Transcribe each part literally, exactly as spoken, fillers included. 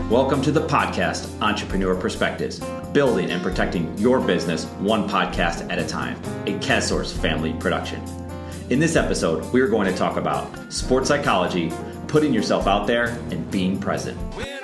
Welcome to the podcast, Entrepreneur Perspectives, building and protecting your business one podcast at a time, a CASSource family production. In this episode, we are going to talk about sports psychology, putting yourself out there, and being present.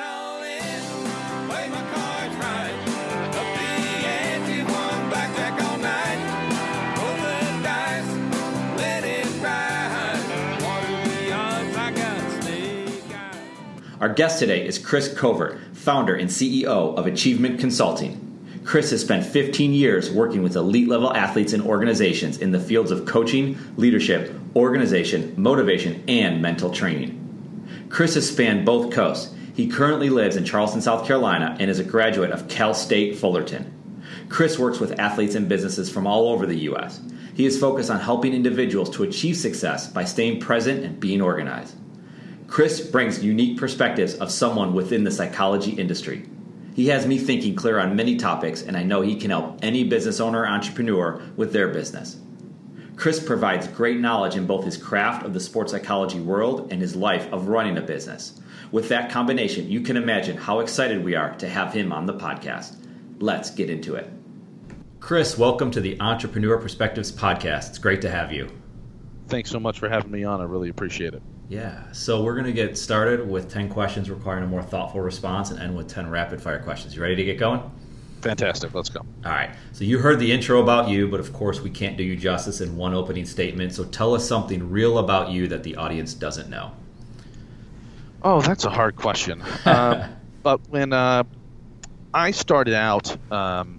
Our guest today is Chris Covert, founder and C E O of Achievement Consulting. Chris has spent fifteen years working with elite-level athletes and organizations in the fields of coaching, leadership, organization, motivation, and mental training. Chris has spanned both coasts. He currently lives in Charleston, South Carolina, and is a graduate of Cal State Fullerton. Chris works with athletes and businesses from all over the U S. He is focused on helping individuals to achieve success by staying present and being organized. Chris brings unique perspectives of someone within the psychology industry. He has me thinking clear on many topics, and I know he can help any business owner or entrepreneur with their business. Chris provides great knowledge in both his craft of the sports psychology world and his life of running a business. With that combination, you can imagine how excited we are to have him on the podcast. Let's get into it. Chris, welcome to the Entrepreneur Perspectives podcast. It's great to have you. Thanks so much for having me on. I really appreciate it. Yeah, so we're going to get started with ten questions requiring a more thoughtful response and end with ten rapid-fire questions. You ready to get going? Fantastic. Let's go. All right. So you heard the intro about you, but of course we can't do you justice in one opening statement. So tell us something real about you that the audience doesn't know. Oh, that's a hard question. uh, but when uh, I started out um,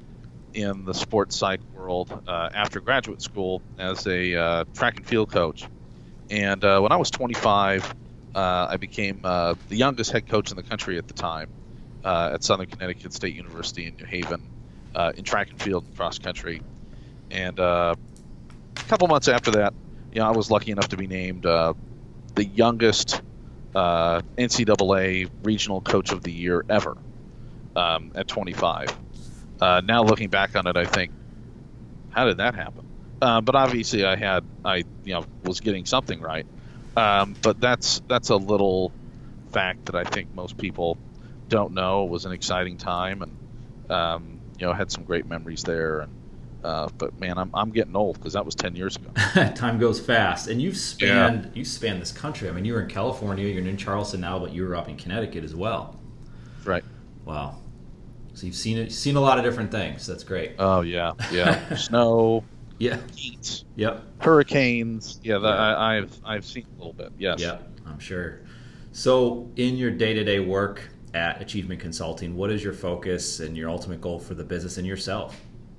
in the sports psych world uh, after graduate school as a uh, track and field coach, And uh, when I was twenty-five, uh, I became uh, the youngest head coach in the country at the time uh, at Southern Connecticut State University in New Haven uh, in track and field and cross country. And uh, a couple months after that, you know, I was lucky enough to be named uh, the youngest uh, N C double A regional coach of the year ever um, at twenty-five. Uh, now looking back on it, I think, how did that happen? Uh, but obviously, I had I you know was getting something right. Um, but that's that's a little fact that I think most people don't know. It was an exciting time, and um, you know had some great memories there. And uh, but man, I'm I'm getting old because that was ten years ago. Time goes fast, and you've spanned yeah. you spanned this country. I mean, you were in California, you're in Charleston now, but you were up in Connecticut as well. Right. Wow. So you've seen it, seen a lot of different things. That's great. Oh yeah, yeah. Snow. Yeah. Heat. Yep. Hurricanes. Yeah, that, yeah. I, I've I've seen a little bit. Yes. Yeah, I'm sure. So, in your day-to-day work at Achievement Consulting, what is your focus and your ultimate goal for the business and yourself?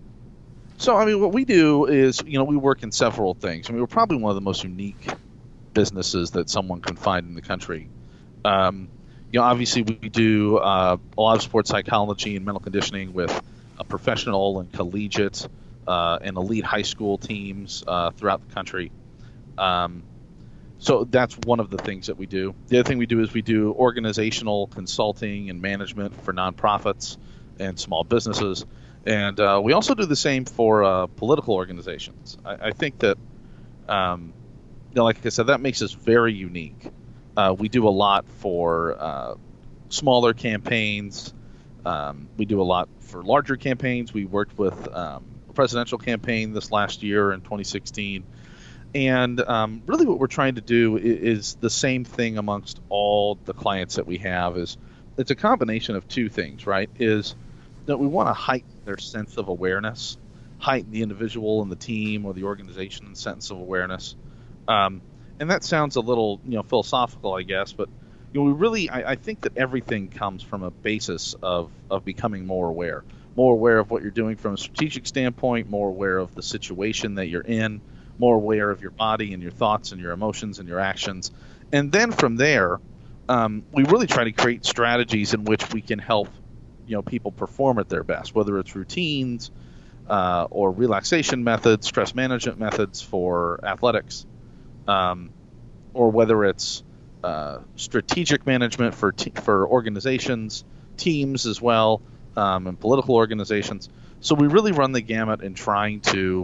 So, I mean, what we do is, you know, we work in several things. I mean, we're probably one of the most unique businesses that someone can find in the country. Um, you know, obviously, we do uh, a lot of sports psychology and mental conditioning with a professional and collegiate Uh, and elite high school teams uh, throughout the country. Um, so that's one of the things that we do. The other thing we do is we do organizational consulting and management for nonprofits and small businesses. And uh, we also do the same for uh, political organizations. I, I think that, um, you know, like I said, that makes us very unique. Uh, we do a lot for uh, smaller campaigns. Um, we do a lot for larger campaigns. We worked with um, presidential campaign this last year in twenty sixteen, and um, really what we're trying to do is, is the same thing amongst all the clients that we have. Is it's a combination of two things, right? Is that we want to heighten their sense of awareness, heighten the individual and the team or the organization's sense of awareness, um, and that sounds a little you know philosophical, I guess, but you know we really I, I think that everything comes from a basis of of becoming more aware. More aware of what you're doing from a strategic standpoint, more aware of the situation that you're in, more aware of your body and your thoughts and your emotions and your actions. And then from there, um, we really try to create strategies in which we can help, you know, people perform at their best, whether it's routines uh, or relaxation methods, stress management methods for athletics, um, or whether it's uh, strategic management for te- for organizations, teams as well. Um, and political organizations. So we really run the gamut in trying to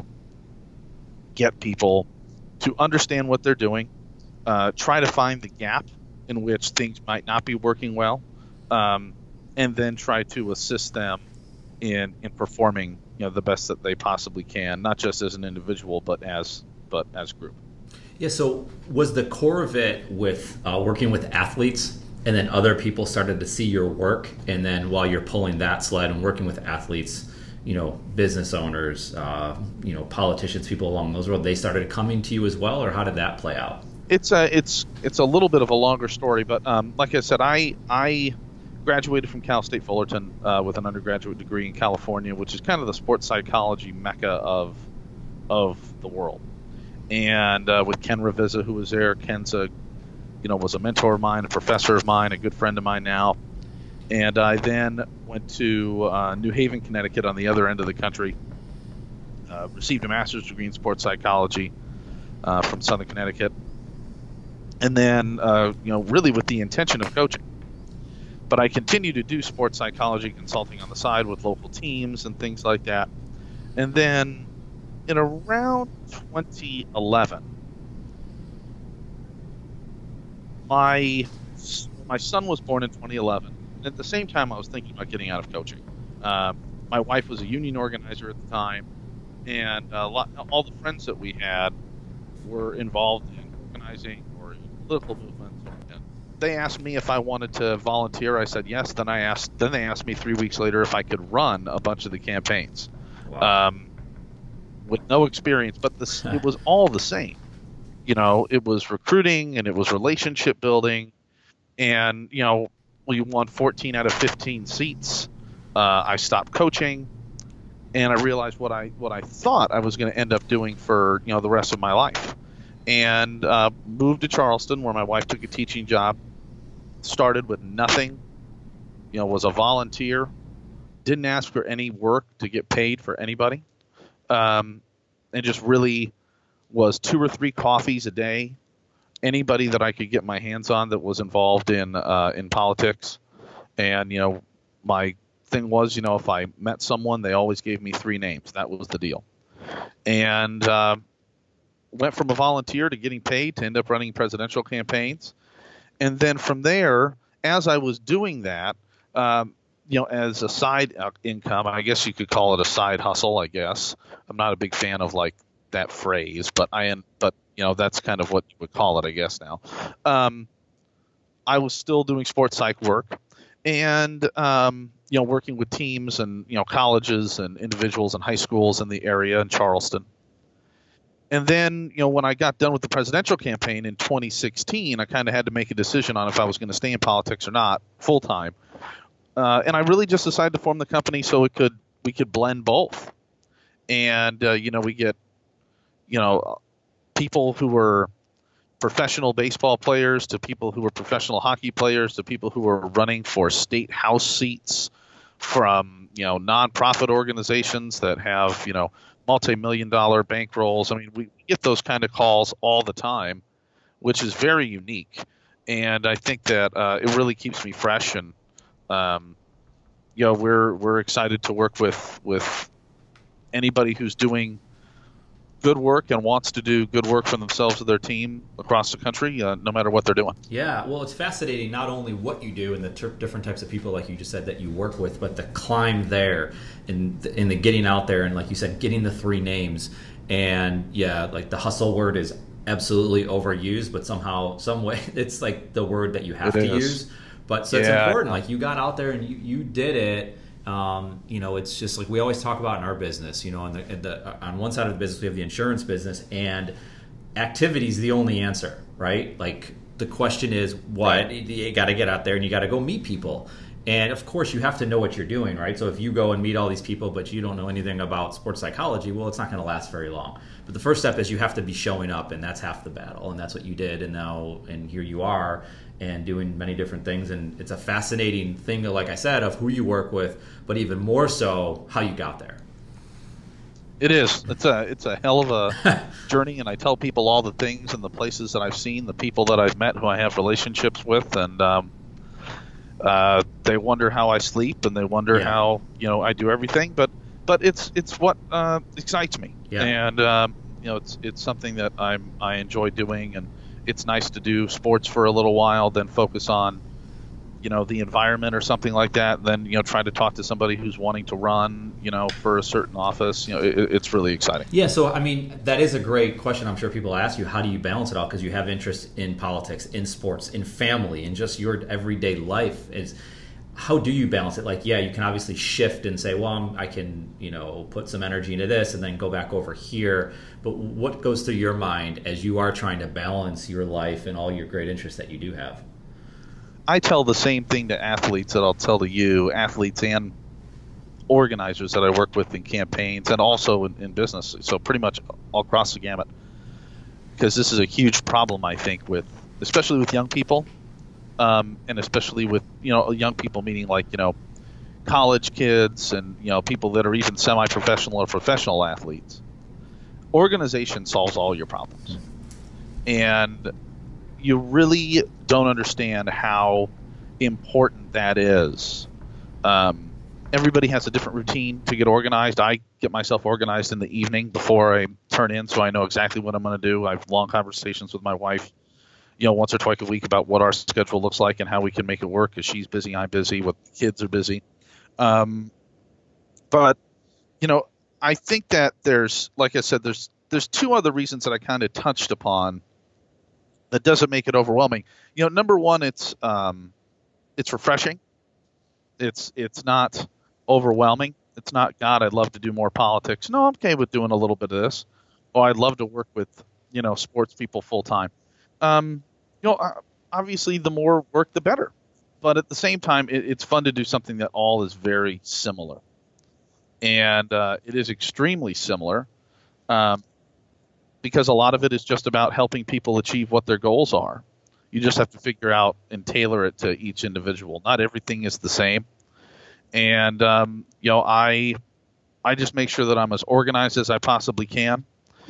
get people to understand what they're doing, uh, try to find the gap in which things might not be working well, um, and then try to assist them in in performing, you know, the best that they possibly can, not just as an individual, but as but as a group. Yeah. So was the core of it with uh, working with athletes, and then other people started to see your work, and then while you're pulling that sled and working with athletes, you know, business owners, uh, you know, politicians, people along those roads, they started coming to you as well, or how did that play out? It's a it's it's a little bit of a longer story, but um, like I said, I I graduated from Cal State Fullerton uh, with an undergraduate degree in California, which is kind of the sports psychology mecca of of the world. And uh, with Ken Ravizza, who was there, Ken's a you know was a mentor of mine, a professor of mine, a good friend of mine now. And I then went to uh, New Haven, Connecticut, on the other end of the country. Uh, received a master's degree in sports psychology uh, from Southern Connecticut. And then, uh, you know, really with the intention of coaching. But I continue to do sports psychology consulting on the side with local teams and things like that. And then in around twenty eleven, my my son was born in twenty eleven. And at the same time, I was thinking about getting out of coaching. Uh, my wife was a union organizer at the time, and a lot, all the friends that we had were involved in organizing political movements. And they asked me if I wanted to volunteer. I said yes. Then I asked. Then they asked me three weeks later if I could run a bunch of the campaigns, wow. um, with no experience. But this, it was all the same. You know, it was recruiting and it was relationship building, and you know, we won fourteen out of fifteen seats. Uh, I stopped coaching, and I realized what I what I thought I was going to end up doing for you know the rest of my life. And uh, moved to Charleston, where my wife took a teaching job. Started with nothing, you know, was a volunteer. Didn't ask for any work to get paid for anybody, um, and just really was two or three coffees a day. Anybody that I could get my hands on that was involved in uh, in politics, and you know, my thing was, you know, if I met someone, they always gave me three names. That was the deal, and. Uh, Went from a volunteer to getting paid to end up running presidential campaigns. And then from there, as I was doing that, um, you know, as a side income, I guess you could call it a side hustle, I guess. I'm not a big fan of like that phrase, but I am, but you know, that's kind of what you would call it, I guess now. Um, I was still doing sports psych work and, um, you know, working with teams and, you know, colleges and individuals and high schools in the area in Charleston. And then, you know, when I got done with the presidential campaign in twenty sixteen, I kind of had to make a decision on if I was going to stay in politics or not full time. Uh, and I really just decided to form the company so it could we could blend both. And, uh, you know, we get, you know, people who were professional baseball players to people who were professional hockey players to people who were running for state house seats from, you know, nonprofit organizations that have, you know, multi-million dollar bankrolls. I mean, we get those kind of calls all the time, which is very unique. And I think that uh, it really keeps me fresh. And, um, you know, we're we're excited to work with, with anybody who's doing good work and wants to do good work for themselves or their team across the country, uh, no matter what they're doing. Yeah, well, it's fascinating not only what you do and the ter- different types of people, like you just said, that you work with, but the climb there and the, and the getting out there and, like you said, getting the three names. And, yeah, like the hustle word is absolutely overused, but somehow, some way, it's like the word that you have it to is. use. But so it's yeah. important. Like you got out there and you, you did it. Um, you know, it's just like we always talk about in our business, you know, on the, the on one side of the business, we have the insurance business, and activity is the only answer, right? Like the question is what? You got to get out there and you got to go meet people. And of course, you have to know what you're doing, right? So if you go and meet all these people, but you don't know anything about sports psychology, well, it's not going to last very long. But the first step is you have to be showing up, and that's half the battle. And that's what you did. And now, and here you are, and doing many different things. And it's a fascinating thing, like I said, of who you work with, but even more so, how you got there. It is. It's a it's a hell of a journey, and I tell people all the things and the places that I've seen, the people that I've met, who I have relationships with, and um, uh, they wonder how I sleep, and they wonder yeah. how you know I do everything. But but it's it's what uh, excites me, yeah. and um, you know it's it's something that I'm I enjoy doing, and it's nice to do sports for a little while, then focus on you know, the environment or something like that than, you know, trying to talk to somebody who's wanting to run, you know, for a certain office. You know, it, it's really exciting. Yeah, so, I mean, that is a great question. I'm sure people ask you, how do you balance it all? Because you have interest in politics, in sports, in family, in just your everyday life. Is How do you balance it? Like, yeah, you can obviously shift and say, well, I'm, I can, you know, put some energy into this and then go back over here. But what goes through your mind as you are trying to balance your life and all your great interests that you do have? I tell the same thing to athletes that I'll tell to you, athletes and organizers that I work with in campaigns and also in, in business. So pretty much all across the gamut, because this is a huge problem, I think, with especially with young people, um, and especially with, you know, young people meaning like, you know, college kids and, you know, people that are even semi-professional or professional athletes. Organization solves all your problems. And you really don't understand how important that is. Um, everybody has a different routine to get organized. I get myself organized in the evening before I turn in, so I know exactly what I'm going to do. I have long conversations with my wife, you know, once or twice a week about what our schedule looks like and how we can make it work, because she's busy, I'm busy, what the kids are busy. Um, but, you know, I think that there's, like I said, there's there's two other reasons that I kind of touched upon that doesn't make it overwhelming. You know, number one, it's um, it's refreshing. It's it's not overwhelming. It's not, God, I'd love to do more politics. No, I'm okay with doing a little bit of this. Oh, I'd love to work with, you know, sports people full time. Um, you know, obviously, the more work, the better. But at the same time, it, it's fun to do something that all is very similar, and uh, it is extremely similar. Um, because a lot of it is just about helping people achieve what their goals are. You just have to figure out and tailor it to each individual. Not everything is the same. And, um, you know, I I just make sure that I'm as organized as I possibly can.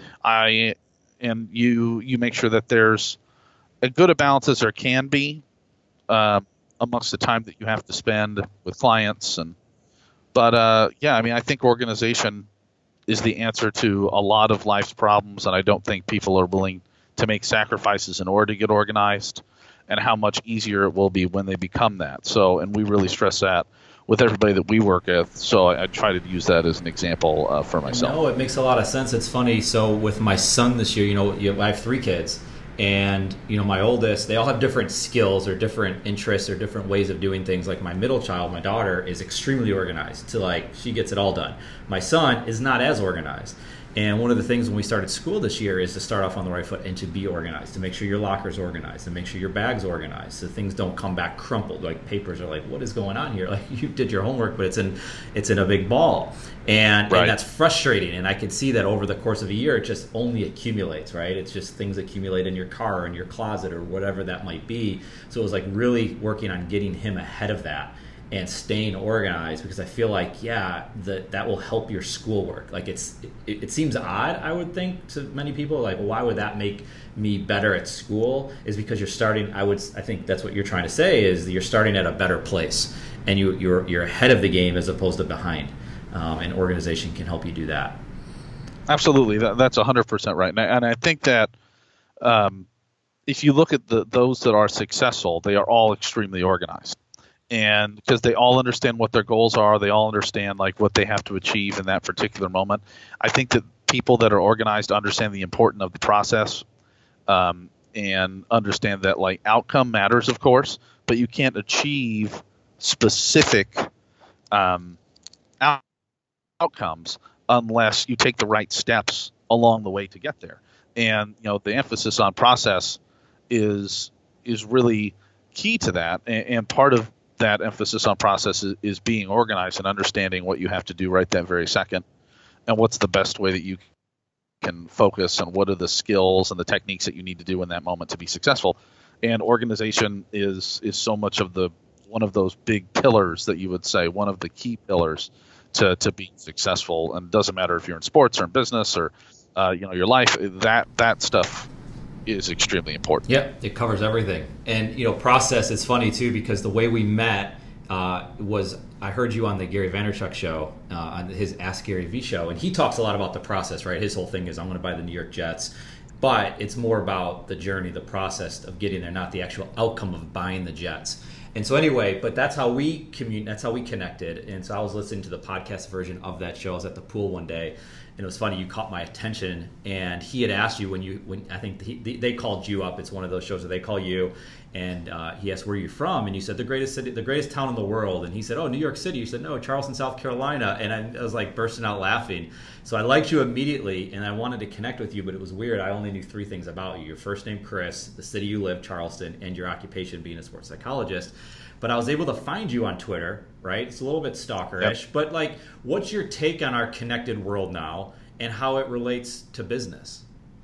I and you you make sure that there's as good a balance as there can be uh, amongst the time that you have to spend with clients. And But, uh, yeah, I mean, I think organization is the answer to a lot of life's problems, and I don't think people are willing to make sacrifices in order to get organized, and how much easier it will be when they become that. So, and we really stress that with everybody that we work with. So I, I try to use that as an example uh, for myself. No, it makes a lot of sense. It's funny. So with my son this year, you know, you, I have three kids. And, you know, my oldest, they all have different skills or different interests or different ways of doing things. Like my middle child, my daughter, is extremely organized to, like, she gets it all done. My son is not as organized. And one of the things when we started school this year is to start off on the right foot and to be organized, to make sure your locker's organized, and make sure your bag's organized, so things don't come back crumpled. Like papers are like, what is going on here? Like, you did your homework, but it's in it's in a big ball, and, right. and that's frustrating. And I can see that over the course of a year, it just only accumulates, right? It's just things accumulate in your car or in your closet or whatever that might be. So it was like really working on getting him ahead of that and staying organized, because I feel like, yeah, that that will help your schoolwork. Like it's, it, it seems odd, I would think, to many people, like, why would that make me better at school? Is because you're starting, I would, I think that's what you're trying to say, is that you're starting at a better place, and you, you're you're ahead of the game as opposed to behind, um, and organization can help you do that. Absolutely, that, that's one hundred percent right, and I, and I think that um, if you look at the those that are successful, they are all extremely organized. And because they all understand what their goals are, they all understand like what they have to achieve in that particular moment. I think that people that are organized understand the importance of the process, um, and understand that like outcome matters, of course, but you can't achieve specific um, out- outcomes unless you take the right steps along the way to get there. And you know, the emphasis on process is is really key to that, and, and part of that emphasis on process is, is being organized and understanding what you have to do right that very second, and what's the best way that you can focus, and what are the skills and the techniques that you need to do in that moment to be successful. And organization is is so much of the one of those big pillars that you would say, one of the key pillars to to being successful. And it doesn't matter if you're in sports or in business or uh, you know, your life, that that stuff is extremely important. Yep, it covers everything. And, you know, process is funny, too, because the way we met uh, was, I heard you on the Gary Vaynerchuk show, uh, on his Ask Gary Vee show, and he talks a lot about the process, right? His whole thing is, I'm going to buy the New York Jets. But it's more about the journey, the process of getting there, not the actual outcome of buying the Jets. And so anyway, but that's how we commun- that's how we connected. And so I was listening to the podcast version of that show. I was at the pool one day, and it was funny. You caught my attention, and he had asked you when you when I think he, they called you up. It's one of those shows where they call you, and uh, he asked where you're from, and you said the greatest city, the greatest town in the world. And he said, "Oh, New York City." You said, "No, Charleston, South Carolina." And I, I was like bursting out laughing. So I liked you immediately, and I wanted to connect with you, but it was weird. I only knew three things about you: your first name, Chris, the city you live, Charleston, and your occupation being a sports psychologist. But I was able to find you on Twitter, right? It's a little bit stalkerish, yep. But like, what's your take on our connected world now and how it relates to business?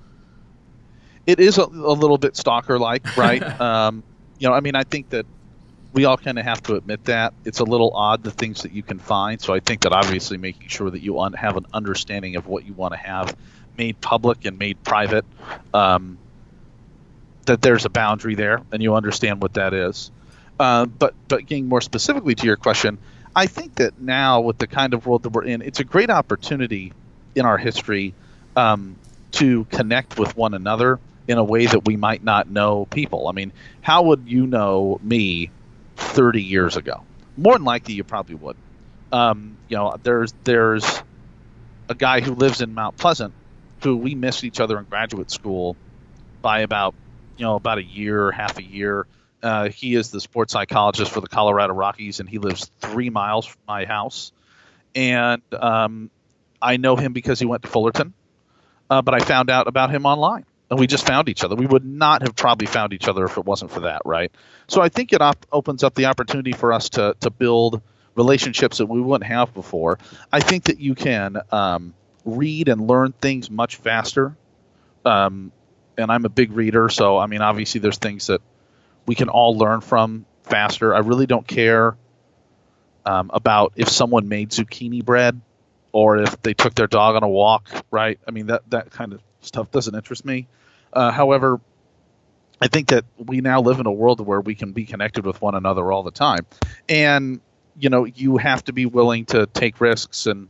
It is a, a little bit stalker-like, right? um, you know, I mean, I think that we all kind of have to admit that. It's a little odd, the things that you can find. So I think that obviously making sure that you un- have an understanding of what you want to have made public and made private, um, that there's a boundary there and you understand what that is. Uh, but but getting more specifically to your question, I think that now with the kind of world that we're in, it's a great opportunity in our history um, to connect with one another in a way that we might not know people. I mean, how would you know me thirty years ago? More than likely, you probably would. Um, you know, there's there's a guy who lives in Mount Pleasant who we missed each other in graduate school by about you know about a year, half a year. Uh, he is the sports psychologist for the Colorado Rockies, and he lives three miles from my house. And um, I know him because he went to Fullerton, uh, but I found out about him online, and we just found each other. We would not have probably found each other if it wasn't for that, right? So I think it op- opens up the opportunity for us to to build relationships that we wouldn't have before. I think that you can um, read and learn things much faster, um, and I'm a big reader, so I mean, obviously there's things that we can all learn from faster. I really don't care um, about if someone made zucchini bread or if they took their dog on a walk, right? I mean, that, that kind of stuff doesn't interest me. Uh, however, I think that we now live in a world where we can be connected with one another all the time. And, you know, you have to be willing to take risks and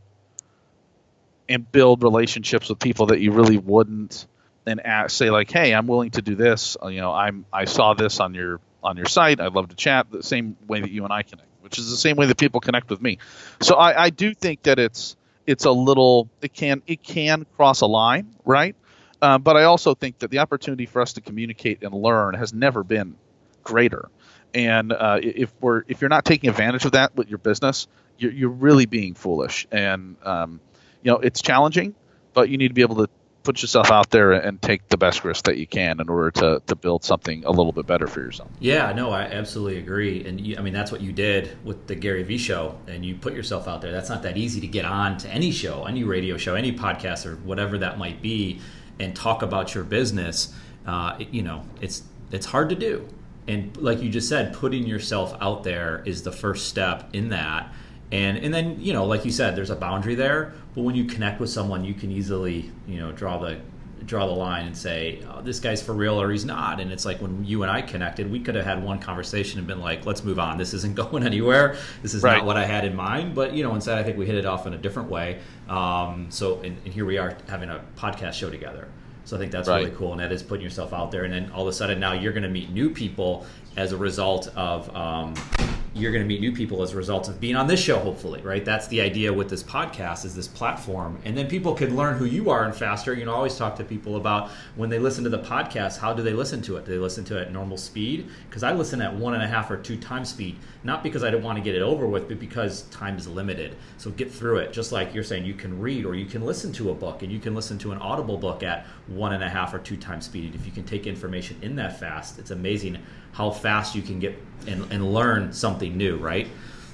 and build relationships with people that you really wouldn't, and ask, say like, hey, I'm willing to do this. You know, I'm I saw this on your on your site. I'd love to chat. The same way that you and I connect, which is the same way that people connect with me. So I, I do think that it's it's a little it can it can cross a line, right? Um, but I also think that the opportunity for us to communicate and learn has never been greater. And uh, if we're if you're not taking advantage of that with your business, you're, you're really being foolish. And um, you know, it's challenging, but you need to be able to put yourself out there and take the best risk that you can in order to, to build something a little bit better for yourself. Yeah, no, I absolutely agree. And you, I mean, that's what you did with the Gary Vee show, and you put yourself out there. That's not that easy to get on to any show, any radio show, any podcast or whatever that might be and talk about your business. Uh, it, you know, it's it's hard to do. And like you just said, putting yourself out there is the first step in that. And and then, you know, like you said, there's a boundary there. But when you connect with someone, you can easily, you know, draw the draw the line and say, oh, this guy's for real or he's not. And it's like when you and I connected, we could have had one conversation and been like, let's move on. This isn't going anywhere. This is right. Not what I had in mind. But, you know, instead, I think we hit it off in a different way. Um, so and, and here we are having a podcast show together. So I think that's right. Really cool. And that is putting yourself out there. And then all of a sudden now you're going to meet new people as a result of um, you're going to meet new people as a result of being on this show, hopefully, right? That's the idea with this podcast, is this platform. And then people can learn who you are and faster. You know, I always talk to people about when they listen to the podcast, how do they listen to it? Do they listen to it at normal speed? Because I listen at one and a half or two times speed, not because I don't want to get it over with, but because time is limited. So get through it. Just like you're saying, you can read or you can listen to a book, and you can listen to an Audible book at one and a half or two times speed. And if you can take information in that fast, it's amazing how fast you can get and, and learn something new, right?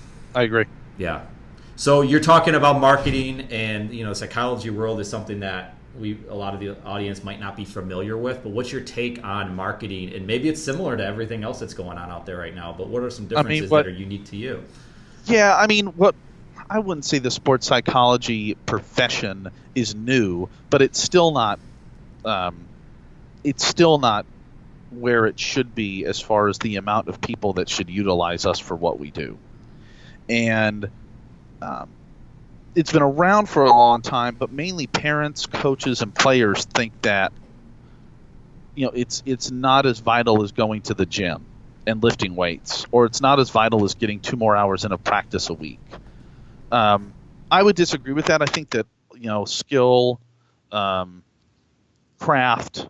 I agree. Yeah. So you're talking about marketing, and you know, psychology world is something that we a lot of the audience might not be familiar with. But what's your take on marketing? And maybe it's similar to everything else that's going on out there right now. But what are some differences I mean, what, that are unique to you? Yeah, I mean, what I wouldn't say the sports psychology profession is new, but it's still not. Um, it's still not where it should be as far as the amount of people that should utilize us for what we do. And um, it's been around for a long time, but mainly parents, coaches, and players think that, you know, it's it's not as vital as going to the gym. and lifting weights, or it's not as vital as getting two more hours in of practice a week. Um, I would disagree with that. I think that, you know, skill, um, craft,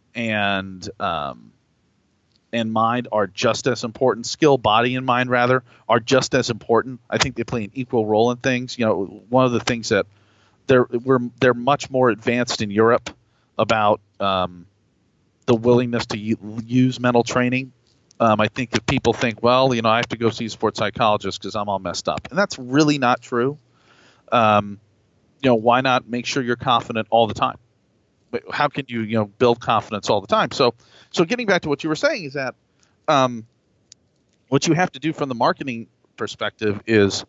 and um, and mind are just as important. Skill, body, and mind, rather, are just as important. I think they play an equal role in things. You know, one of the things that they're we're they're much more advanced in Europe about um, the willingness to u- use mental training. Um, I think that people think, well, you know, I have to go see a sports psychologist because I'm all messed up, and that's really not true. Um, you know, why not make sure you're confident all the time? How can you, you know, build confidence all the time? So, so getting back to what you were saying is that um, what you have to do from the marketing perspective is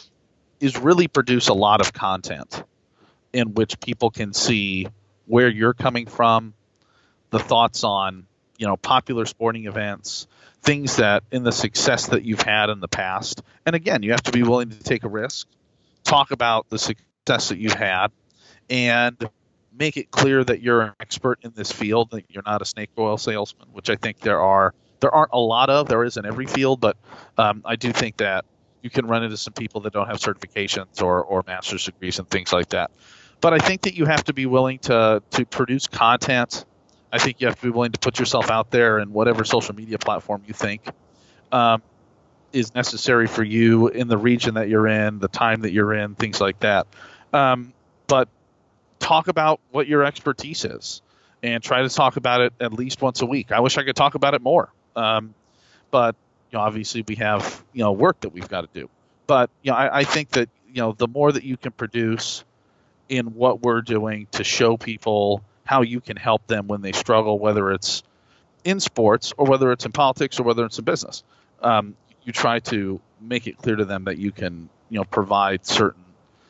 is really produce a lot of content in which people can see where you're coming from, the thoughts on, you know, popular sporting events, things that in the success that you've had in the past. And again, you have to be willing to take a risk, talk about the success that you've had, and make it clear that you're an expert in this field, that you're not a snake oil salesman, which I think there are there aren't a lot of. There is in every field, but um, I do think that you can run into some people that don't have certifications or, or master's degrees and things like that. But I think that you have to be willing to to produce content. I think you have to be willing to put yourself out there in whatever social media platform you think um, is necessary for you in the region that you're in, the time that you're in, things like that. Um, but talk about what your expertise is and try to talk about it at least once a week. I wish I could talk about it more. Um, but, you know, obviously we have, you know, work that we've got to do. But, you know, I, I think that, you know, the more that you can produce in what we're doing to show people how you can help them when they struggle, whether it's in sports or whether it's in politics or whether it's in business, um, you try to make it clear to them that you can, you know, provide certain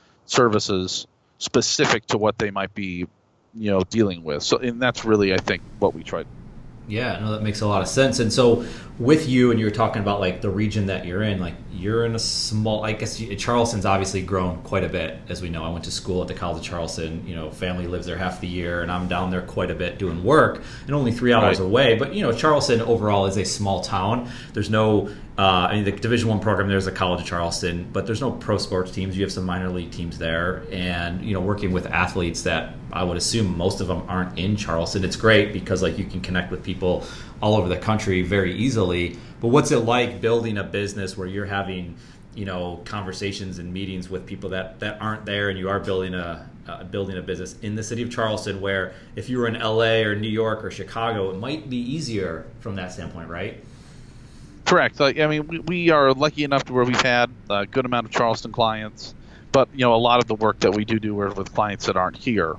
services specific to what they might be, you know, dealing with. So, and that's really, I think, what we tried. Yeah, no, that makes a lot of sense. And so with you, and you were talking about like the region that you're in, like you're in a small, I guess you, Charleston's obviously grown quite a bit, as we know. I went to school at the College of Charleston, you know, family lives there half the year, and I'm down there quite a bit doing work and only three hours right. away. But, you know, Charleston overall is a small town. There's no, uh, I mean, the Division One program, there's a College of Charleston, but there's no pro sports teams. You have some minor league teams there. And, you know, working with athletes that I would assume most of them aren't in Charleston, it's great because, like, you can connect with people all over the country very easily. But what's it like building a business where you're having, you know, conversations and meetings with people that, that aren't there, and you are building a uh, building a business in the city of Charleston, where if you were in L A or New York or Chicago, it might be easier from that standpoint, right? Correct. Like, I mean, we, we are lucky enough to where we've had a good amount of Charleston clients, but, you know, a lot of the work that we do do are with clients that aren't here.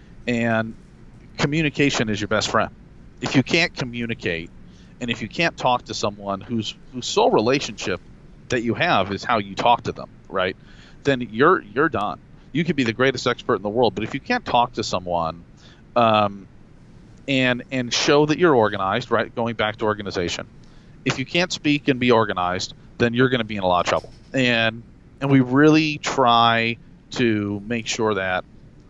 And communication is your best friend. If you can't communicate, and if you can't talk to someone whose whose sole relationship that you have is how you talk to them, right, then you're you're done. You could be the greatest expert in the world, but if you can't talk to someone um, and and show that you're organized, right, going back to organization, if you can't speak and be organized, then you're going to be in a lot of trouble. And and we really try to make sure that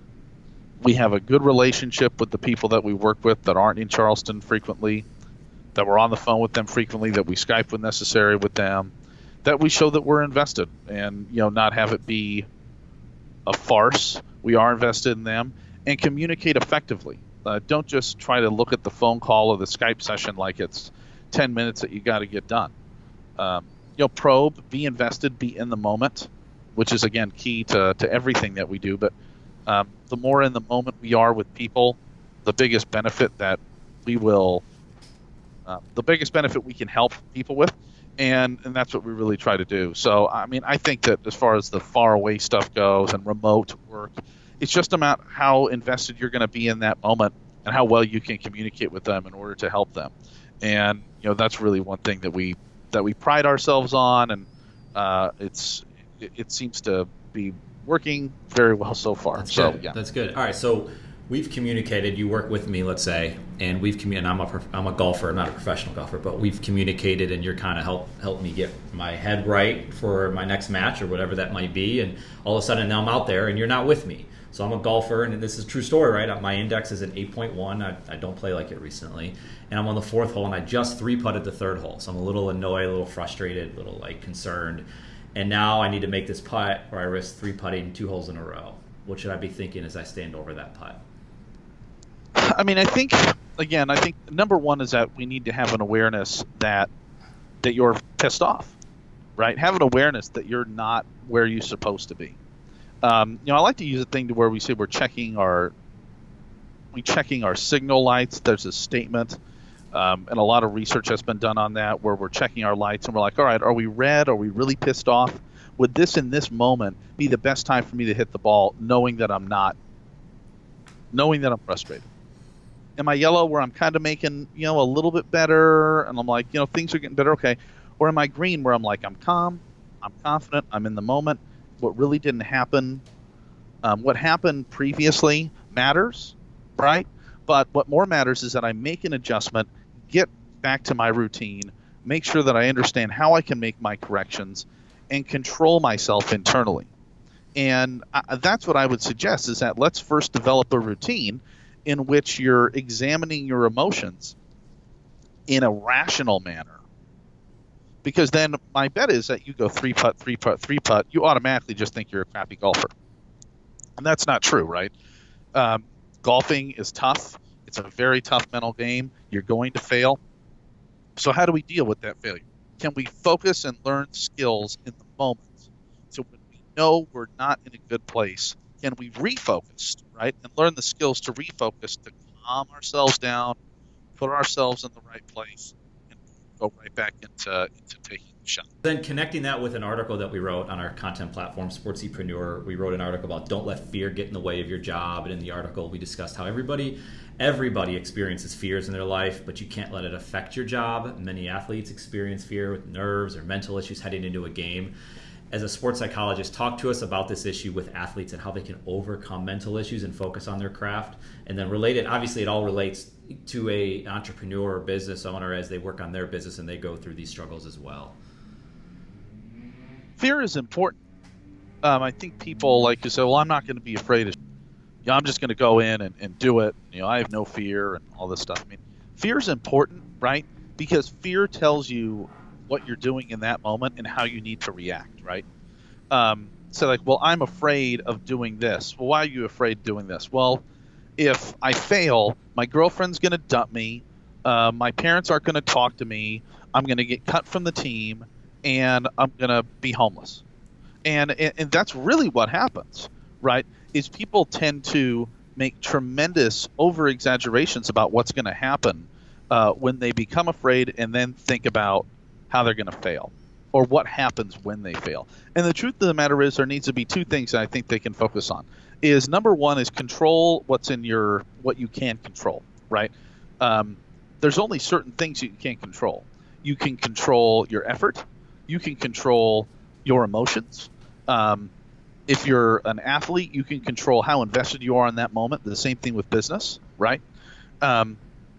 we have a good relationship with the people that we work with that aren't in Charleston frequently, that we're on the phone with them frequently, that we Skype when necessary with them, that we show that we're invested and, you know, not have it be a farce. We are invested in them, and communicate effectively. Uh, don't just try to look at the phone call or the Skype session like it's ten minutes that you got to get done. Um, you know, probe, be invested, be in the moment, which is, again, key to, to everything that we do. But um, the more in the moment we are with people, the biggest benefit that we will, uh, the biggest benefit we can help people with. And, and that's what we really try to do. So, I mean, I think that as far as the far away stuff goes and remote work, it's just about how invested you're going to be in that moment and how well you can communicate with them in order to help them. And, you know, that's really one thing that we that we pride ourselves on, and uh, it's it, it seems to be working very well so far. That's so, good. yeah. That's good. All right, so we've communicated. You work with me, let's say, and we've communicated. I'm a I'm a golfer. I'm not a professional golfer, but we've communicated, and you're kind of help help me get my head right for my next match or whatever that might be. And all of a sudden, now I'm out there, and you're not with me. So I'm a golfer, and this is a true story, right? My index is at eight point one. I, I don't play like it recently. And I'm on the fourth hole, and I just three-putted the third hole. So I'm a little annoyed, a little frustrated, a little like concerned. And now I need to make this putt, or I risk three-putting two holes in a row. What should I be thinking as I stand over that putt? I mean, I think, again, I think number one is that we need to have an awareness that that you're pissed off, right? Have an awareness that you're not where you're supposed to be. Um, you know, I like to use a thing to where we say we're checking our we checking our signal lights. There's a statement, um, and a lot of research has been done on that, where we're checking our lights and we're like, all right, are we red? Are we really pissed off? Would this in this moment be the best time for me to hit the ball, knowing that I'm not, knowing that I'm frustrated? Am I yellow, where I'm kind of making, you know, a little bit better, and I'm like, you know, things are getting better, okay? Or am I green, where I'm like, I'm calm, I'm confident, I'm in the moment. What really didn't happen, um, what happened previously matters, right? But what more matters is that I make an adjustment, get back to my routine, make sure that I understand how I can make my corrections, and control myself internally. And I, that's what I would suggest, is that let's first develop a routine in which you're examining your emotions in a rational manner. Because then my bet is that you go three putt, three putt, three putt, you automatically just think you're a crappy golfer. And that's not true, right? Um, golfing is tough. It's a very tough mental game. You're going to fail. So how do we deal with that failure? Can we focus and learn skills in the moment? So when we know we're not in a good place, can we refocus, right? And learn the skills to refocus, to calm ourselves down, put ourselves in the right place, go right back into, into taking the shot. Then connecting that with an article that we wrote on our content platform, Sportsepreneur, we wrote an article about don't let fear get in the way of your job. And in the article, we discussed how everybody everybody experiences fears in their life, but you can't let it affect your job. Many athletes experience fear with nerves or mental issues heading into a game. As a sports psychologist, talk to us about this issue with athletes and how they can overcome mental issues and focus on their craft. And then related, obviously it all relates to a entrepreneur or business owner as they work on their business and they go through these struggles as well. Fear is important. Um, I think people like to say, well, I'm not going to be afraid of, you know, I'm just going to go in and, and do it. You know, I have no fear and all this stuff. I mean, fear is important, right? Because fear tells you what you're doing in that moment and how you need to react, right? Um, so like, well, I'm afraid of doing this. Well, why are you afraid of doing this? Well, if I fail, my girlfriend's going to dump me. Uh, my parents aren't going to talk to me. I'm going to get cut from the team, and I'm going to be homeless. And, and and that's really what happens, right? Is people tend to make tremendous over-exaggerations about what's going to happen uh, when they become afraid and then think about how they're going to fail or what happens when they fail. And the truth of the matter is there needs to be two things that I think they can focus on. Is number one is control what's in your, what you can control, right? Um, there's only certain things you can't control. You can control your effort. You can control your emotions. Um, if you're an athlete, you can control how invested you are in that moment. The same thing with business, right? Um,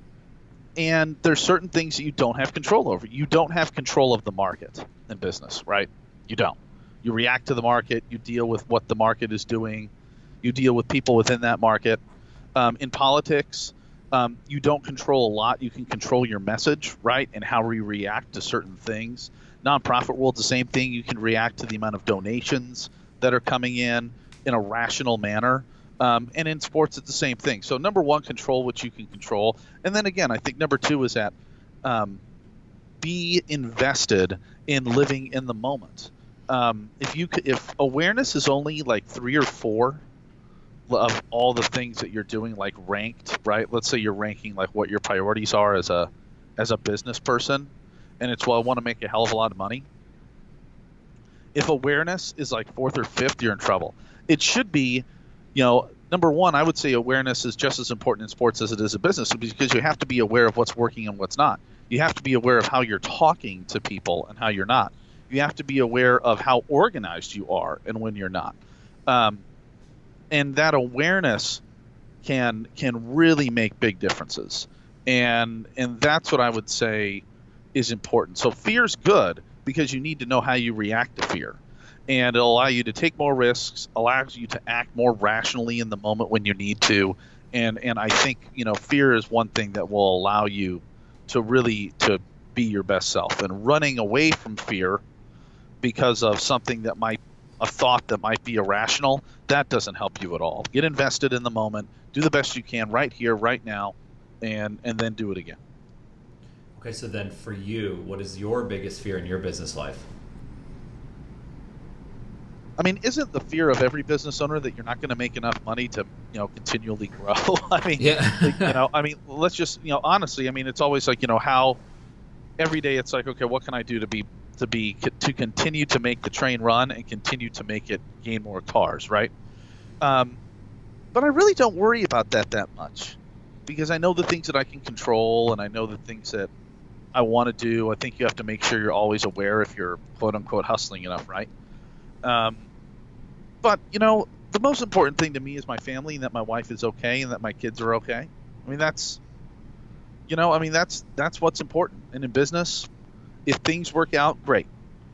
and there's certain things that you don't have control over. You don't have control of the market in business, right? You don't. You react to the market. You deal with what the market is doing. You deal with people within that market. Um, in politics, um, you don't control a lot. You can control your message, right, and how we react to certain things. Nonprofit world, the same thing. You can react to the amount of donations that are coming in in a rational manner. Um, and in sports, it's the same thing. So number one, control what you can control. And then again, I think number two is that um, be invested in living in the moment. Um, if you could, if awareness is only like three or four of all the things that you're doing, like ranked, right? Let's say you're ranking like what your priorities are as a as a business person, and it's, well, I want to make a hell of a lot of money. If awareness is like fourth or fifth, you're in trouble. It should be, you know, number one, I would say awareness is just as important in sports as it is in business, because you have to be aware of what's working and what's not. You have to be aware of how you're talking to people and how you're not. You have to be aware of how organized you are and when you're not. Um, and that awareness can can really make big differences. And and that's what I would say is important. So fear's good because you need to know how you react to fear. and it'll allow you to take more risks, allows you to act more rationally in the moment when you need to. And and I think, you know, fear is one thing that will allow you to really to be your best self. And running away from fear because of something that might, a thought that might be irrational, that doesn't help you at all. Get invested in the moment, do the best you can right here, right now, and and then do it again. Okay, so then for you, what is your biggest fear in your business life? I mean, isn't the fear of every business owner that you're not going to make enough money to, you know, continually grow? I mean, yeah. like, you know, I mean, let's just, you know, honestly, I mean, it's always like, you know, how every day it's like, okay, what can I do to be, to be, to continue to make the train run and continue to make it gain more cars, right? Um, but I really don't worry about that that much because I know the things that I can control and I know the things that I want to do. I think you have to make sure you're always aware if you're quote unquote hustling enough, right? Um, but, you know, the most important thing to me is my family and that my wife is okay and that my kids are okay. I mean, that's, you know, I mean, that's, that's what's important. And in business, if things work out, great.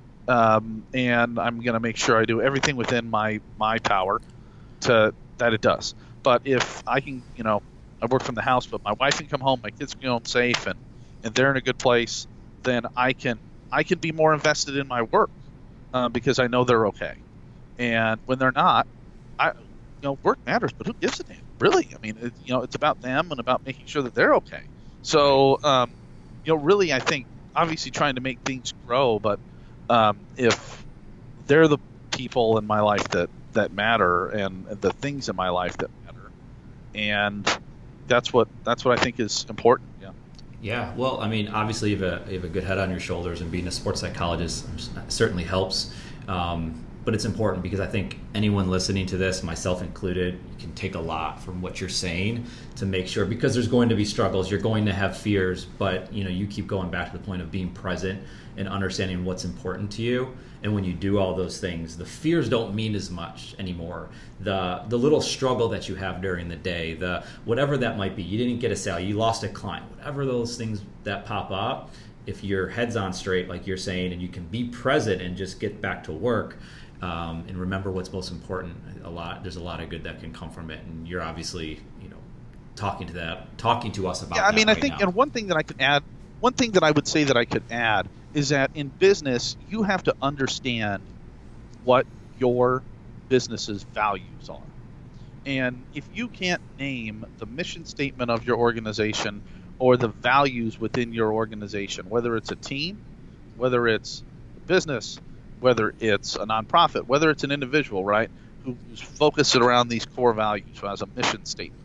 Um, and I'm going to make sure I do everything within my, my power to, that it does. But if I can, you know, I work from the house, but my wife can come home, my kids can go home safe and, and they're in a good place, then I can, I can be more invested in my work. Uh, because I know they're okay, and when they're not, I, you know, work matters, but who gives a damn? Really, I mean, it, you know, it's about them and about making sure that they're okay. So, um, you know, really, I think obviously trying to make things grow, but um, if they're the people in my life that that matter and the things in my life that matter, and that's what that's what I think is important. Yeah. Yeah, well, I mean, obviously you have a, you have a good head on your shoulders, and being a sports psychologist certainly helps. Um, but it's important because I think anyone listening to this, myself included, you can take a lot from what you're saying to make sure, because there's going to be struggles, you're going to have fears, but you know, you keep going back to the point of being present and understanding what's important to you. And when you do all those things, the fears don't mean as much anymore. The the little struggle that you have during the day, the whatever that might be, you didn't get a sale, you lost a client, whatever those things that pop up, if your head's on straight, like you're saying, and you can be present and just get back to work, um, and remember what's most important, a lot there's a lot of good that can come from it. And you're obviously, you know, talking to that, talking to us about yeah, I that mean, right I think, now. and one thing that I could add, one thing that I would say that I could add is that in business, you have to understand what your business's values are. And if you can't name the mission statement of your organization or the values within your organization, whether it's a team, whether it's a business, whether it's a nonprofit, whether it's an individual, right, who's focused around these core values, who has a mission statement.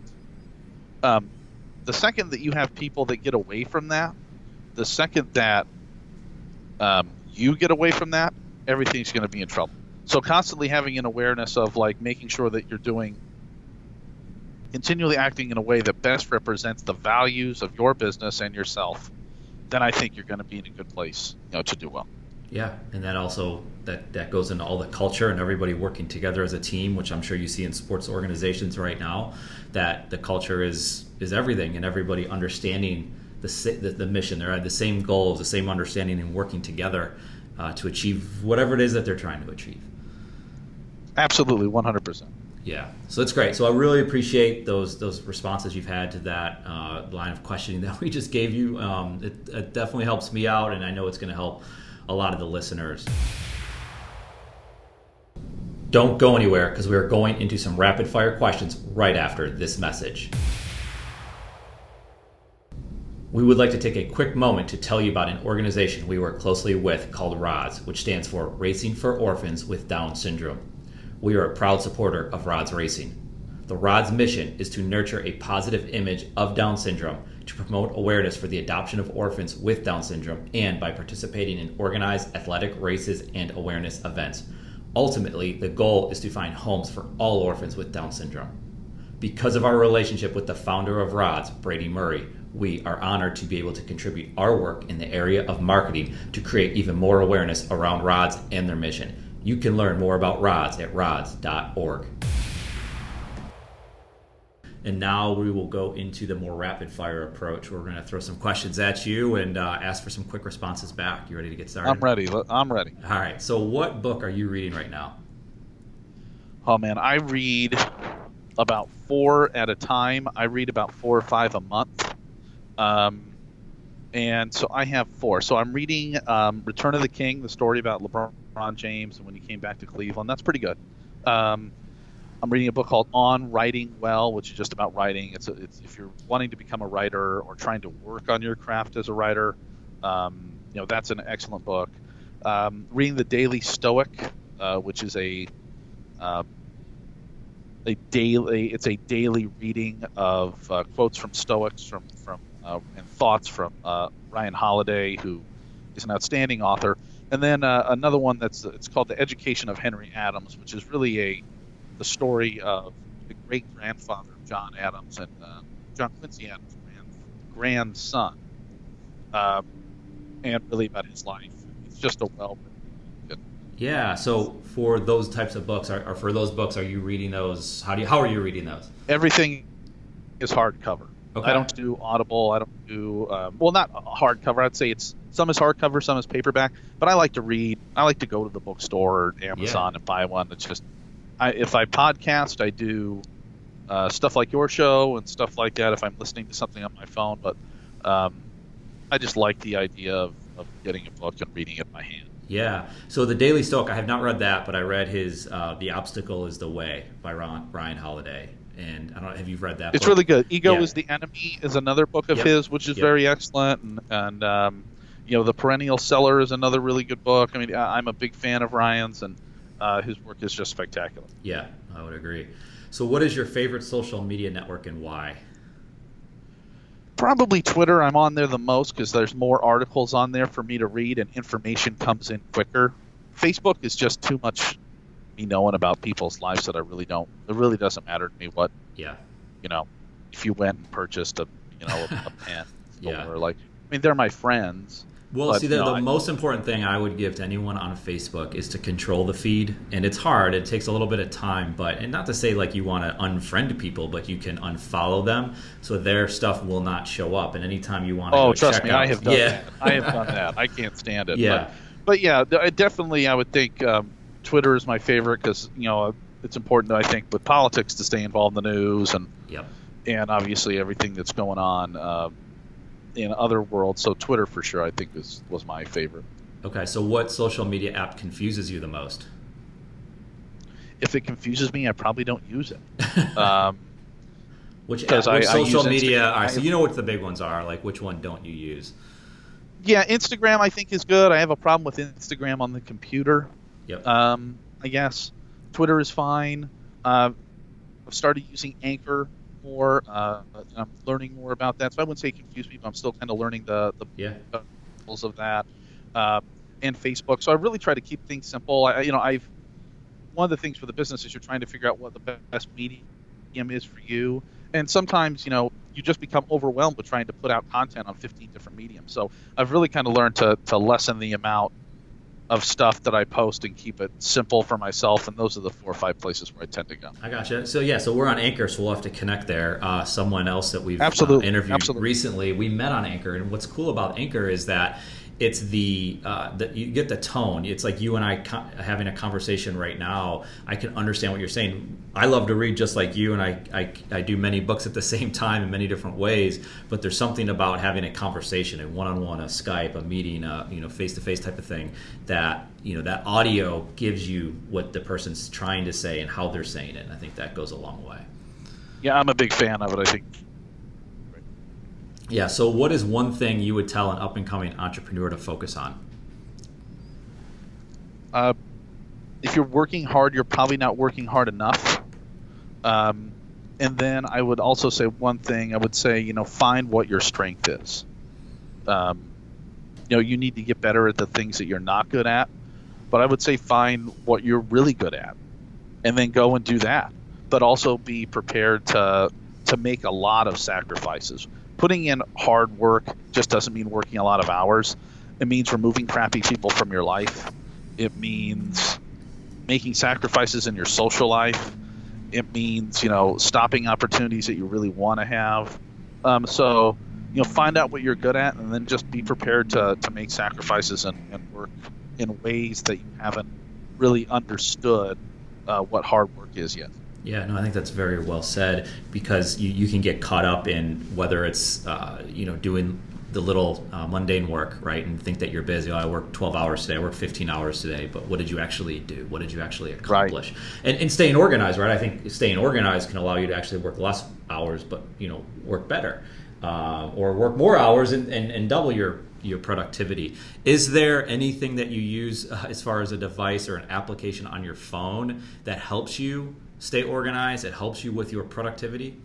Um, the second that you have people that get away from that, the second that um, you get away from that, everything's going to be in trouble. So constantly having an awareness of like making sure that you're doing, continually acting in a way that best represents the values of your business and yourself, then I think you're going to be in a good place, you know, to do well. Yeah, and that also that, that goes into all the culture and everybody working together as a team, which I'm sure you see in sports organizations right now, that the culture is is everything, and everybody understanding the the, the mission. They're at the same goals, the same understanding, and working together uh, to achieve whatever it is that they're trying to achieve. Absolutely, one hundred percent. Yeah, so that's great. So I really appreciate those those responses you've had to that uh, line of questioning that we just gave you. Um, it, it definitely helps me out, and I know it's going to help a lot of the listeners. Don't go anywhere, because we are going into some rapid fire questions right after this message. We would like to take a quick moment to tell you about an organization we work closely with called RODS, which stands for Racing for Orphans with Down Syndrome. We are a proud supporter of RODS Racing. The RODS mission is to nurture a positive image of Down syndrome, to promote awareness for the adoption of orphans with Down syndrome, and by participating in organized athletic races and awareness events. Ultimately, the goal is to find homes for all orphans with Down syndrome. Because of our relationship with the founder of RODS, Brady Murray, we are honored to be able to contribute our work in the area of marketing to create even more awareness around RODS and their mission. You can learn more about RODS at rods dot org. And now we will go into the more rapid fire approach. We're going to throw some questions at you and uh, ask for some quick responses back. You ready to get started? I'm ready. I'm ready. All right. So what book are you reading right now? Oh, man. I read about four at a time. I read about four or five a month. Um, and so I have four. So I'm reading um, Return of the King, the story about LeBron James and when he came back to Cleveland. That's pretty good. Um, I'm reading a book called On Writing Well, which is just about writing. It's, a, it's if you're wanting to become a writer or trying to work on your craft as a writer, um, you know, that's an excellent book. Um, reading The Daily Stoic, uh, which is a uh, a daily it's a daily reading of uh, quotes from Stoics from from uh, and thoughts from uh, Ryan Holiday, who is an outstanding author. And then uh, another one that's it's called The Education of Henry Adams, which is really a the story of the great grandfather of John Adams and uh, John Quincy Adams' grand, grandson, uh, and really about his life. It's just a well written. Yeah. So for those types of books, are, or for those books, are you reading those? How do you? How are you reading those? Everything is hardcover. Okay. I don't do Audible. I don't do um, well, not hardcover. I'd say it's some is hardcover, some is paperback. But I like to read. I like to go to the bookstore or Amazon yeah. and buy one. It's just. I, if I podcast, I do uh, stuff like your show and stuff like that if I'm listening to something on my phone. But um, I just like the idea of, of getting a book and reading it in my hand. Yeah. So The Daily Stoic, I have not read that, but I read his uh, The Obstacle is the Way by Ron, Ryan Holiday. And I don't know, have you read that It's book? really good. Ego yeah. is the Enemy is another book of yep. his, which is yep. very excellent. And, and um, you know, The Perennial Seller is another really good book. I mean, I'm a big fan of Ryan's, and Uh, his work is just spectacular. Yeah, I would agree. So what is your favorite social media network and why? Probably Twitter. I'm on there the most because there's more articles on there for me to read and information comes in quicker. Facebook is just too much me knowing about people's lives that I really don't. It really doesn't matter to me what, yeah, you know, if you went and purchased a, you know, a, a pen. yeah. Or like, I mean, they're my friends. Well, but, see, the, you know, the I, most important thing I would give to anyone on Facebook is to control the feed. And it's hard. It takes a little bit of time. But and not to say like you want to unfriend people, but you can unfollow them so their stuff will not show up. And anytime you want to oh, go trust check me, out, I have done yeah. that. I have done that. I can't stand it. Yeah. But, but yeah, definitely I would think um, Twitter is my favorite because, you know, it's important, I think, with politics to stay involved in the news and, yep. and obviously everything that's going on. Uh, in other worlds, so Twitter for sure I think is was my favorite. Okay, so what social media app confuses you the most? If it confuses me, I probably don't use it. Um, which app, which I, social I media? All right, so you know what the big ones are. Like, which one don't you use? Yeah, Instagram I think is good. I have a problem with Instagram on the computer. Yep. Um, I guess Twitter is fine. Uh, I've started using Anchor more. Uh, I'm learning more about that, so I wouldn't say it confused me, but I'm still kind of learning the the yeah. principles of that. Uh, and Facebook. So I really try to keep things simple. I, you know, I've one of the things for the business is you're trying to figure out what the best medium is for you, and sometimes you know you just become overwhelmed with trying to put out content on fifteen different mediums. So I've really kind of learned to to lessen the amount of stuff that I post and keep it simple for myself, and those are the four or five places where I tend to go. I gotcha. So yeah, so we're on Anchor, so we'll have to connect there. Uh, someone else that we've Absolutely. Uh, interviewed Absolutely. recently, we met on Anchor, and what's cool about Anchor is that it's the uh, that you get the tone. It's like you and I co- having a conversation right now. I can understand what you're saying. I love to read just like you, and I, I I do many books at the same time in many different ways. But there's something about having a conversation, a one-on-one, a Skype, a meeting, a you know face-to-face type of thing that you know that audio gives you what the person's trying to say and how they're saying it. And I think that goes a long way. Yeah, I'm a big fan of it. I think. Yeah, so what is one thing you would tell an up-and-coming entrepreneur to focus on? Uh, if you're working hard, you're probably not working hard enough. Um, and then I would also say one thing. I would say, you know, find what your strength is. Um, you know, you need to get better at the things that you're not good at. But I would say find what you're really good at and then go and do that. But also be prepared to to make a lot of sacrifices. Putting in hard work just doesn't mean working a lot of hours. It means removing crappy people from your life. It means making sacrifices in your social life. It means, you know, stopping opportunities that you really want to have. Um, so, you know, find out what you're good at, and then just be prepared to, to make sacrifices and, and work in ways that you haven't really understood uh, what hard work is yet. Yeah, no, I think that's very well said, because you, you can get caught up in whether it's, uh, you know, doing the little uh, mundane work, right, and think that you're busy. Oh, I work twelve hours today, I work fifteen hours today, but what did you actually do? What did you actually accomplish? Right. And, and staying organized, right? I think staying organized can allow you to actually work less hours, but, you know, work better, uh, or work more hours and, and, and double your, your productivity. Is there anything that you use uh, as far as a device or an application on your phone that helps you stay organized, it helps you with your productivity?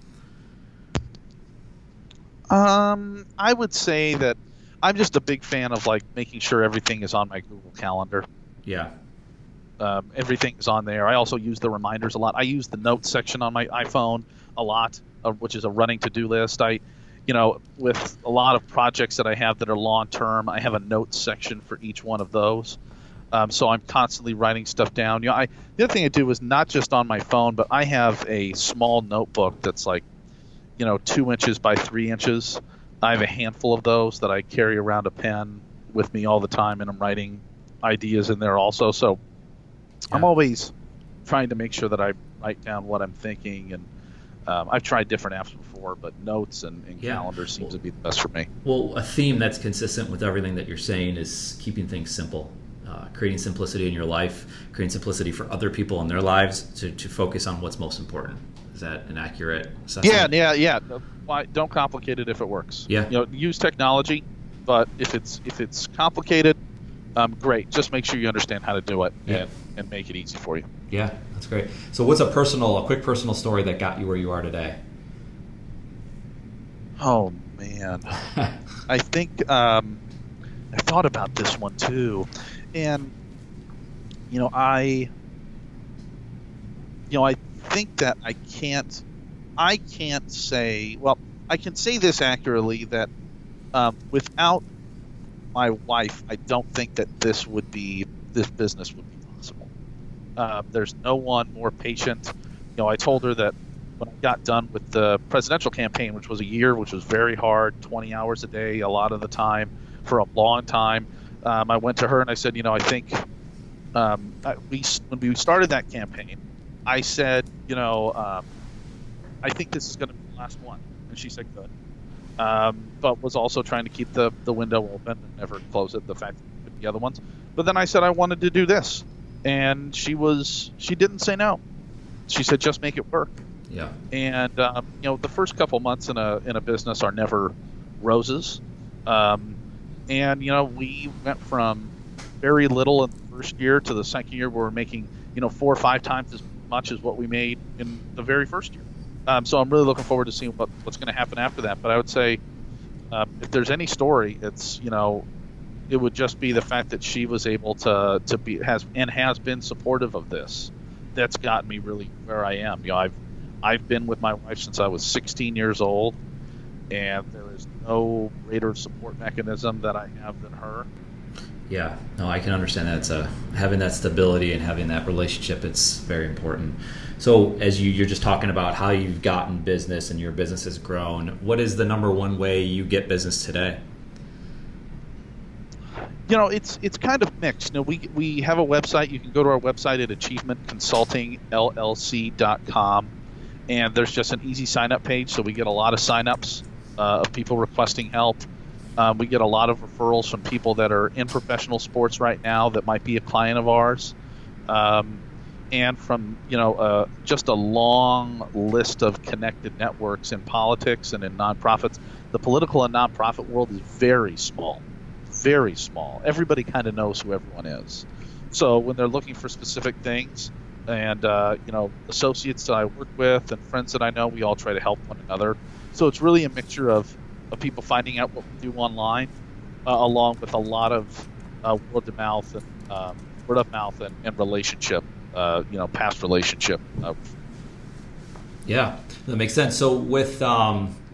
Um, I would say that I'm just a big fan of like making sure everything is on my Google Calendar. Yeah. Um, everything is on there. I also use the reminders a lot. I use the notes section on my iPhone a lot, uh, which is a running to-do list. I, you know, with a lot of projects that I have that are long-term, I have a notes section for each one of those. Um, so I'm constantly writing stuff down. You know, I the other thing I do is not just on my phone, but I have a small notebook that's like, you know, two inches by three inches. I have a handful of those that I carry around a pen with me all the time, and I'm writing ideas in there also. So yeah. I'm always trying to make sure that I write down what I'm thinking, and um, I've tried different apps before, but notes and, and yeah. calendar seems well, to be the best for me. Well, a theme that's consistent with everything that you're saying is keeping things simple. Uh, creating simplicity in your life, creating simplicity for other people in their lives to, to focus on what's most important. Is that an accurate assessment? Yeah, yeah, yeah. Why, don't complicate it if it works. Yeah. You know, use technology, but if it's if it's complicated, um, great. Just make sure you understand how to do it yeah. and, and make it easy for you. Yeah, that's great. So, what's a personal, a quick personal story that got you where you are today? Oh man, I think um, I thought about this one too. And, you know, I, you know, I think that I can't, I can't say, well, I can say this accurately that um, without my wife, I don't think that this would be, this business would be possible. Uh, there's no one more patient. You know, I told her that when I got done with the presidential campaign, which was a year, which was very hard, twenty hours a day, a lot of the time, for a long time, Um, I went to her and I said, you know, I think um, I, we when we started that campaign, I said, you know, um, I think this is going to be the last one. And she said, good. Um, but was also trying to keep the, the window open and never close it, the fact that we did the other ones. But then I said I wanted to do this. And she was, she didn't say no. She said, just make it work. Yeah. And, um, you know, the first couple months in a in a business are never roses. Um And, you know, we went from very little in the first year to the second year where we're making, you know, four or five times as much as what we made in the very first year. Um, so I'm really looking forward to seeing what, what's going to happen after that. But I would say um, if there's any story, it's, you know, it would just be the fact that she was able to, to be, has, and has been supportive of this. That's gotten me really where I am. You know, I've, I've been with my wife since I was sixteen years old. And there is no greater support mechanism that I have than her. Yeah, no, I can understand that. It's a, having that stability and having that relationship, it's very important. So as you, you're just talking about how you've gotten business and your business has grown, what is the number one way you get business today? You know, it's it's kind of mixed. You know, we we have a website. You can go to our website at achievement consulting L L C dot com, and there's just an easy sign-up page, so we get a lot of sign-ups. Uh, of people requesting help. Um, we get a lot of referrals from people that are in professional sports right now that might be a client of ours, um, and from you know uh, just a long list of connected networks in politics and in nonprofits. The political and nonprofit world is very small, very small. Everybody kind of knows who everyone is. So when they're looking for specific things, and uh, you know associates that I work with and friends that I know, we all try to help one another. So it's really a mixture of, of people finding out what we do online, uh, along with a lot of uh, word of mouth and um, word of mouth and, and relationship, uh, you know, past relationship. Uh, yeah, that makes sense. So with um,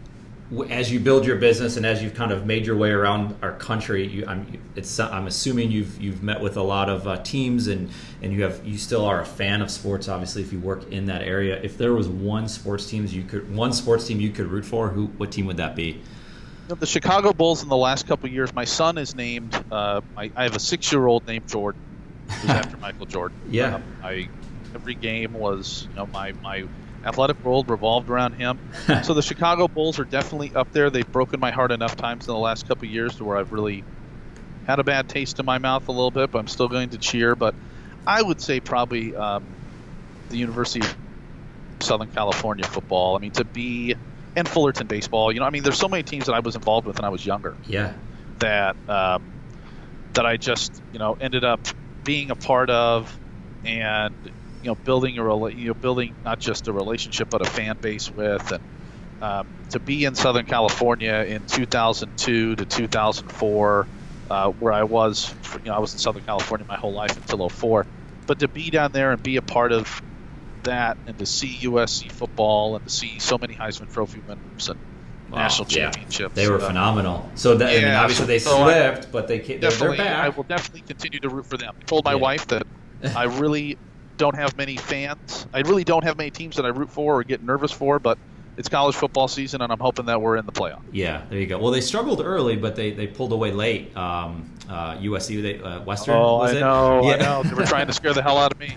as you build your business and as you've kind of made your way around our country, you, I'm, it's, I'm assuming you've you've met with a lot of uh, teams, and, and you have you still are a fan of sports. Obviously, if you work in that area, if there was one sports teams you could one sports team you could root for, who what team would that be? The Chicago Bulls in the last couple of years. My son is named. Uh, I, I have a six-year-old named Jordan, who's after Michael Jordan. Yeah. Um, I every game was you know my my. athletic world revolved around him. So the Chicago Bulls are definitely up there. They've broken my heart enough times in the last couple of years to where I've really had a bad taste in my mouth a little bit, but I'm still going to cheer. But I would say probably um, the University of Southern California football. I mean, to be – and Fullerton baseball. You know, I mean, there's so many teams that I was involved with when I was younger. Yeah. That, um, that I just, you know, ended up being a part of and – you know, building a you know, building not just a relationship but a fan base with, and um, to be in Southern California in two thousand two to two thousand four, uh, where I was, you know, I was in Southern California my whole life until oh four, but to be down there and be a part of that, and to see U S C football, and to see so many Heisman Trophy winners and wow, national yeah. championships, they were uh, phenomenal. So that, yeah, I mean, obviously they so slipped, I, but they they're, they're back. I will definitely continue to root for them. I told my yeah. wife that I really. don't have many fans. I really don't have many teams that I root for or get nervous for, but it's college football season, and I'm hoping that we're in the playoff. Yeah, there you go. Well, they struggled early, but they, they pulled away late. Um, uh, U S C, they, uh, Western, oh, was I it? know, yeah. I know. They were trying to scare the hell out of me.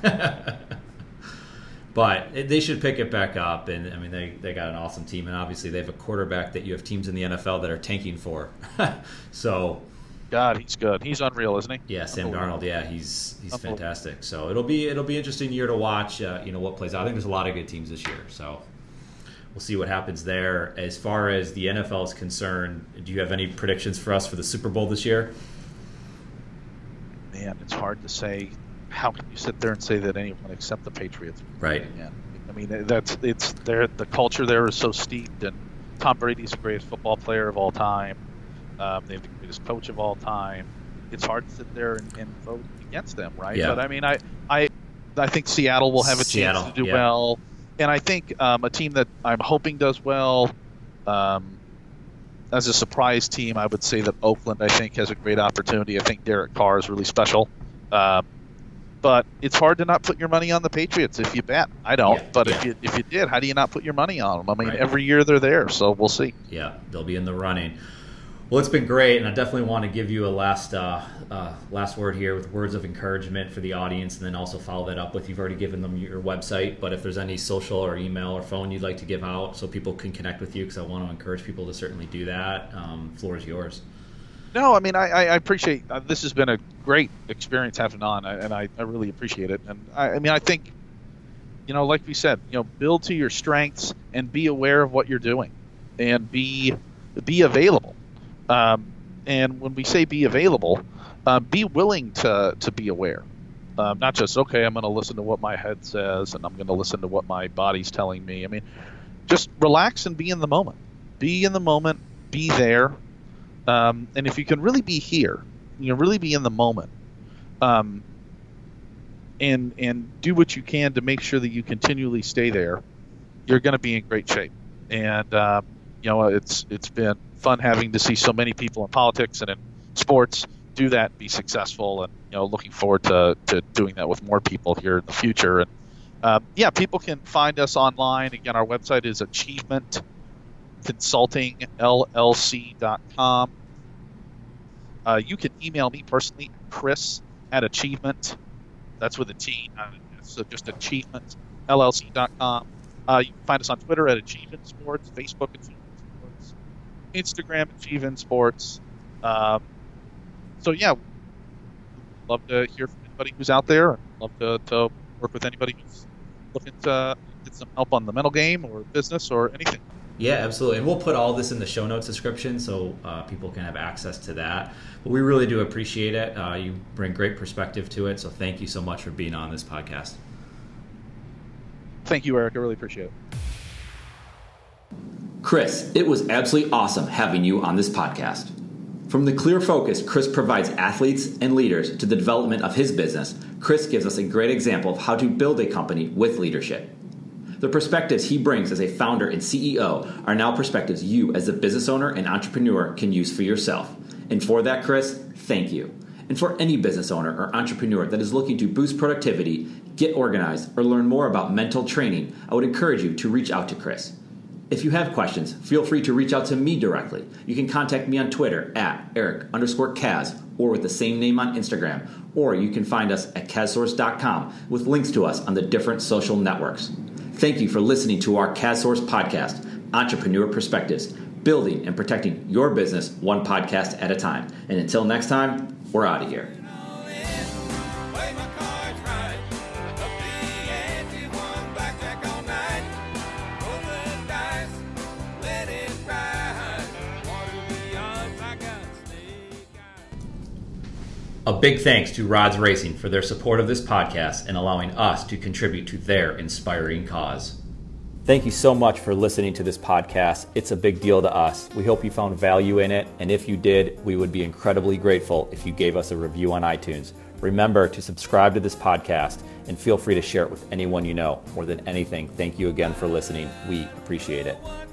But they should pick it back up, and I mean, they, they got an awesome team, and obviously they have a quarterback that you have teams in the N F L that are tanking for. So... God, he's good. He's unreal, isn't he? Yeah, Sam Darnold. Yeah, he's he's fantastic. So it'll be it'll be an interesting year to watch. Uh, you know what plays out. I think there's a lot of good teams this year. So we'll see what happens there. As far as the N F L is concerned, do you have any predictions for us for the Super Bowl this year? Man, it's hard to say. How can you sit there and say that anyone except the Patriots? Right. Yeah. I mean, that's it's there. The culture there is so steeped, and Tom Brady's the greatest football player of all time. Um, they have the greatest coach of all time. It's hard to sit there and, and vote against them, right? Yeah. But I mean, I, I, I think Seattle will have a Seattle, chance to do yeah. well, and I think um, a team that I'm hoping does well. Um, as a surprise team, I would say that Oakland, I think, has a great opportunity. I think Derek Carr is really special. Um, but it's hard to not put your money on the Patriots if you bet. I don't, yeah, but yeah. if you if you did, how do you not put your money on them? I mean, right. every year they're there, so we'll see. Yeah, they'll be in the running. Well, it's been great, and I definitely want to give you a last uh, uh, last word here with words of encouragement for the audience, and then also follow that up with, you've already given them your website, but if there's any social or email or phone you'd like to give out so people can connect with you, because I want to encourage people to certainly do that, um, floor is yours. No, I mean, I, I appreciate uh, this has been a great experience having on, and I, I really appreciate it. And I, I mean, I think, you know, like we said, you know, build to your strengths and be aware of what you're doing, and be be available. Um, and when we say be available, uh, be willing to, to be aware. Um, not just, okay, I'm going to listen to what my head says and I'm going to listen to what my body's telling me. I mean, just relax and be in the moment. Be in the moment. Be there. Um, and if you can really be here, you know, really be in the moment, um, and and do what you can to make sure that you continually stay there, you're going to be in great shape. And uh, you know, it's it's been fun having to see so many people in politics and in sports do that and be successful, and you know, looking forward to, to doing that with more people here in the future. And uh, yeah, people can find us online. Again, our website is achievement consulting L L C dot com. Uh, you can email me personally, Chris at Achievement. That's with a T, not a, so just achievement L L C dot com. Uh, you can find us on Twitter at Achievement Sports, Facebook Achievement Sports, Instagram Achievement Sports. Um, so yeah, love to hear from anybody who's out there. Love to, to work with anybody who's looking to get some help on the mental game or business or anything. Yeah, absolutely. And we'll put all this in the show notes description so uh, people can have access to that. But we really do appreciate it. Uh, you bring great perspective to it. So thank you so much for being on this podcast. Thank you, Eric. I really appreciate it. Chris, it was absolutely awesome having you on this podcast. From the clear focus Chris provides athletes and leaders to the development of his business, Chris gives us a great example of how to build a company with leadership. The perspectives he brings as a founder and C E O are now perspectives you as a business owner and entrepreneur can use for yourself. And for that, Chris, thank you. And for any business owner or entrepreneur that is looking to boost productivity, get organized, or learn more about mental training, I would encourage you to reach out to Chris. If you have questions, feel free to reach out to me directly. You can contact me on Twitter at Eric underscore Kaz or with the same name on Instagram, or you can find us at kazsource dot com with links to us on the different social networks. Thank you for listening to our KazSource podcast, Entrepreneur Perspectives, building and protecting your business one podcast at a time. And until next time, we're out of here. A big thanks to Rods Racing for their support of this podcast and allowing us to contribute to their inspiring cause. Thank you so much for listening to this podcast. It's a big deal to us. We hope you found value in it, and if you did, we would be incredibly grateful if you gave us a review on iTunes. Remember to subscribe to this podcast and feel free to share it with anyone you know. More than anything, thank you again for listening. We appreciate it.